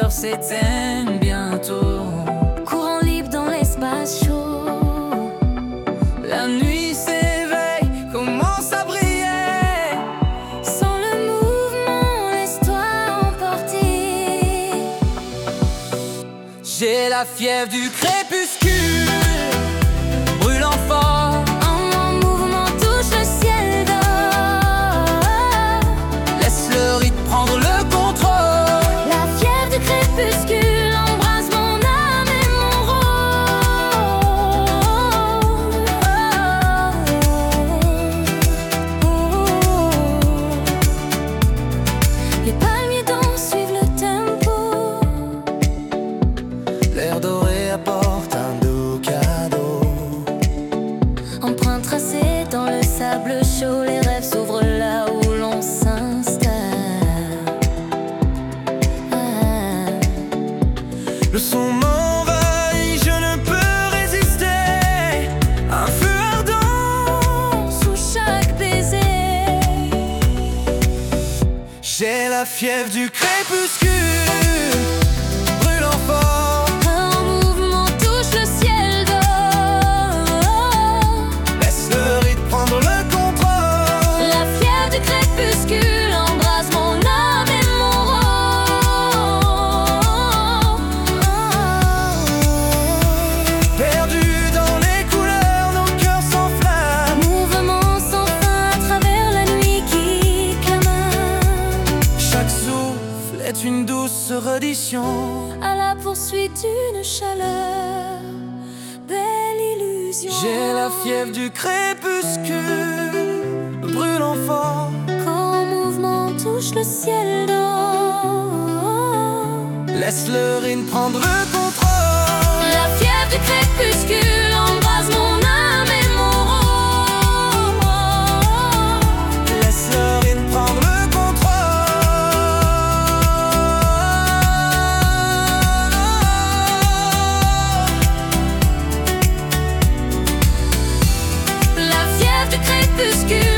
lueurs s'éteignent bientôt. Courant libre dans l'espace chaud. La nuit s'éveille, commence à briller. Sans le mouvement, laisse-toi emporter. J'ai la fièvre du crépuscule, brûlant fort. En mouvement touche le ciel d'or. Laisse le rythme prendre le contrôle. La fièvre du crépuscule embrase mon âme et mon rôle. Les palmiers dansent, suivent le tempo. L'air doré apporte un doux cadeau. Empreinte tracée dans le sable chaud, les rêves s'ouvrent là où l'on s'installe. Le son m'envahit, je ne peux résister. Un feu ardent Sous chaque baiser, j'ai la fièvre du crépuscule, brûlant fort. un mouvement touche le ciel d'or. Laisse le rythme prendre le contrôle. La fièvre du crépuscule embrase mon âme et mon rôle. Perdu dans les couleurs, nos cœurs s'enflamment. Mouvement sans fin à travers la nuit qui clame. Chaque souffle est une douce reddition. À la poursuite d'une chaleur, belle illusion. J'ai la fièvre du crépuscule, brûlant fort. Quand mouvement touche le ciel d'or. Laisse le rythme prendre le contrôle. La fièvre du crépuscule embrase mon âme et mon rôle. Laisse le rythme prendre le contrôle. La fièvre du crépuscule